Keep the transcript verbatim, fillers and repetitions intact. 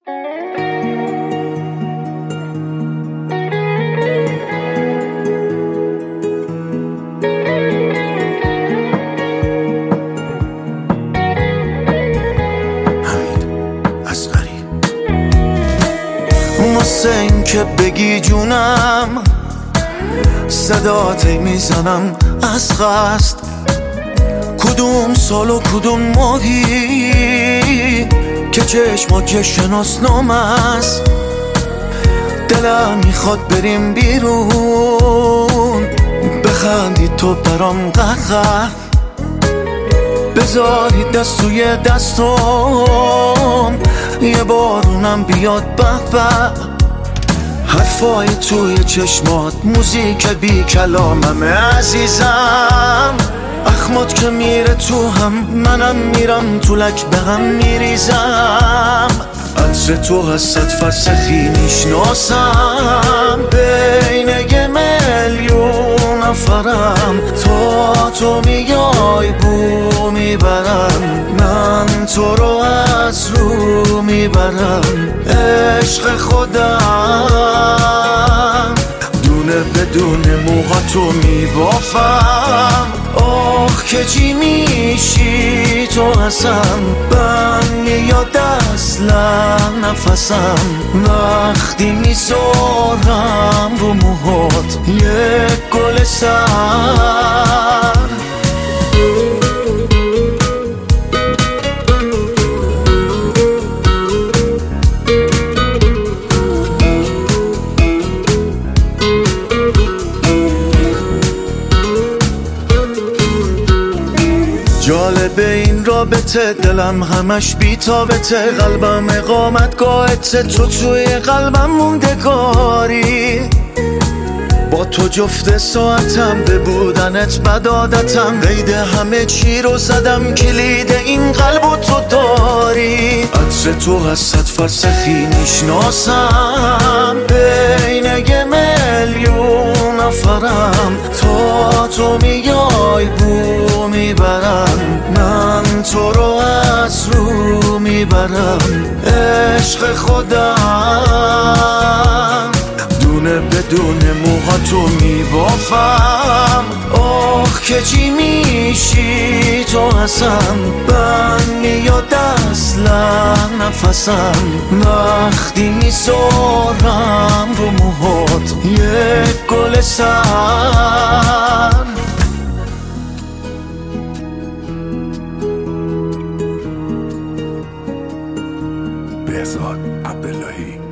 واسه این که بگی جونم صداتی میزنم از قصد، کدوم سال و کدوم ماهی که چشمات شناسنامه است. دلم میخواد بریم بیرون، بخندی تو برام قهقه، بذاری دست توی دستم، یه بارونم بیاد به به. حرفای توی چشمات موزیک بی کلاممه عزیزم، اخمات که میره تو هم منم میرم تو لک به هم میریزم. عطر تو هست فرسخی میشناسم، بین یه میلیون نفرم، تا تو میای بو میبرم، من تو رو از رو میبرم. عشق خودم دونه بدون موهاتو میبافم، آخ که چی میشی تو هستم، من میاد اصلا نفسم وقتی میذارم رو موهات یک گل سر. جالبه این رابطه، دلم همش بی‌تابته، قلبم اقامتگاهته، تو توی قلبم موندگاری. با تو جفت ساعتم، به بودنت بد عادتم، قید همه چی رو زدم، کلید این قلب و تو داری. عطر تو هست فرسخی میشناسم، بین یه میلیون نفرم، تا تو میای بو میبرم، من تو رو از رو میبرم. عشق خودم دونه بدون موهاتو میبافم، آخ که چی میشی تو هستم، من میاد اصلا نفسم وقتی میذارم رو موهات یک گل سر. بهزاد عبداللهی